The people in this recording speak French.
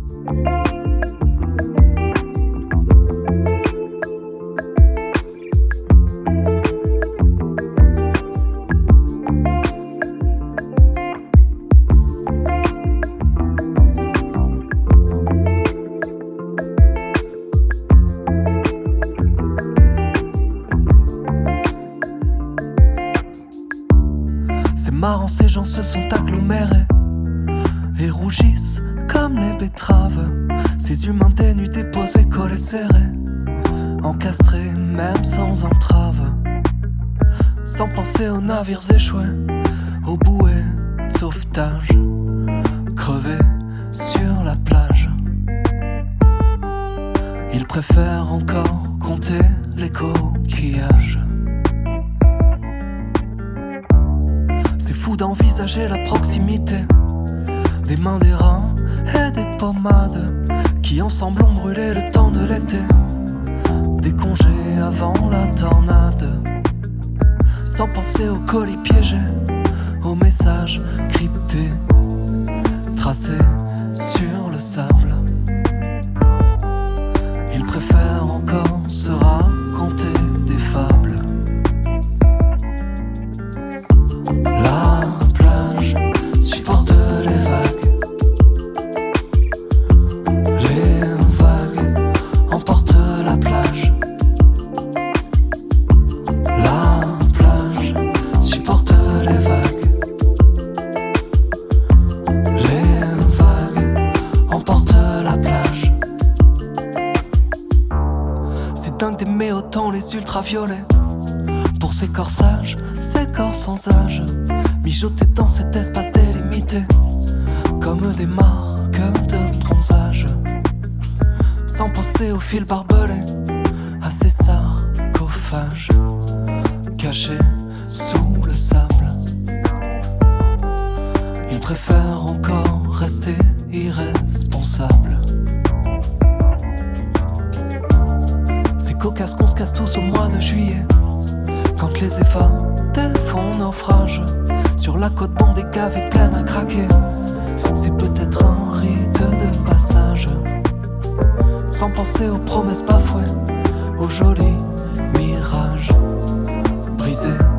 C'est marrant, ces gens se sont agglomérés et rougissent comme les betteraves. Ces humains ténus déposés, collés serrés, encastrés même sans entrave. Sans penser aux navires échoués, aux bouées de sauvetage, crevés sur la plage. Ils préfèrent encore compter les coquillages. C'est fou d'envisager la proximité des mains, des reins et des pommades qui ensemble ont brûlé le temps de l'été, des congés avant la tornade. Sans penser aux colis piégés, aux messages cryptés tracés sur le sable. Ils préfèrent encore se raconter des fables. La plage supporte les vagues. Les vagues emportent la plage. La plage supporte les vagues. Les vagues emportent la plage. C'est dingue d'aimer autant les ultraviolets. Pour ces corps sages, ces corps sans âge, mijotés dans cet espace délimité, comme des marques de bronzage. Sans penser aux fils barbelés, à ces sarcophages cachés sous le sable. Ils préfèrent encore rester irresponsables. Ces cocasses qu'on se casse tous au mois de juillet, quand les évadés font naufrage sur la côte bondée, cave pleine à craquer. C'est peut-être un rite de passage. Sans penser aux promesses bafouées, aux jolis mirages brisés